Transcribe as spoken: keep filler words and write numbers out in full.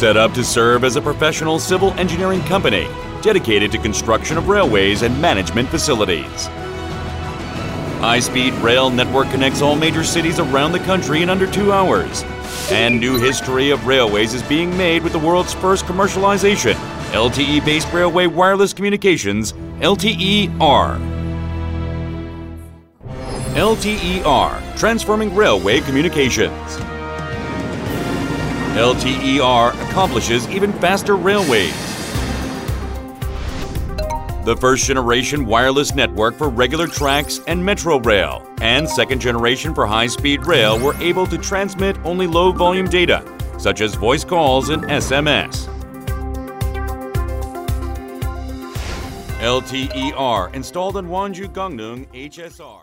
Set up to serve as a professional civil engineering company dedicated to construction of railways and management facilities. High-speed rail network connects all major cities around the country in under two hours. And new history of railways is being made with the world's first commercialization, L T E-based railway wireless communications, L T E R. L T E R, transforming railway communications. L T E R accomplishes even faster railways. The first generation wireless network for regular tracks and metro rail, and second generation for high-speed rail were able to transmit only low-volume data, such as voice calls and S M S. L T E R installed on Wonju Gangneung H S R.